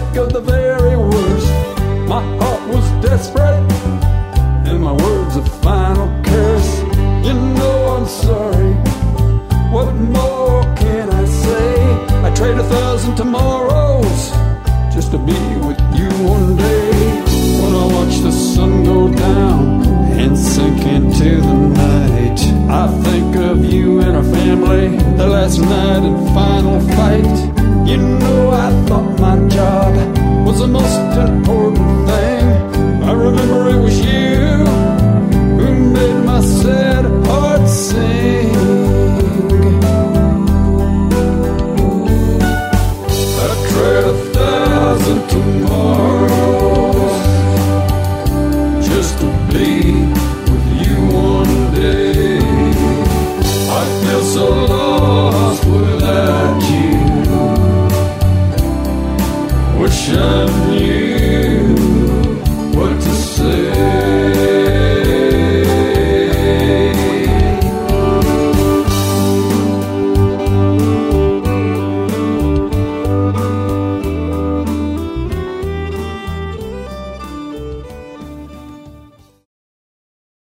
think of the very worst. My heart was desperate, and my words a final curse. You know I'm sorry, what more can I say? I trade 1,000 tomorrows just to be with you one day. When I watch the sun go down and sink into the night, I think of you and our family, the last night and final fight. You know I thought my job was the most important thing. I remember it was you who made my sad heart sing. I trade 1,000 tomorrows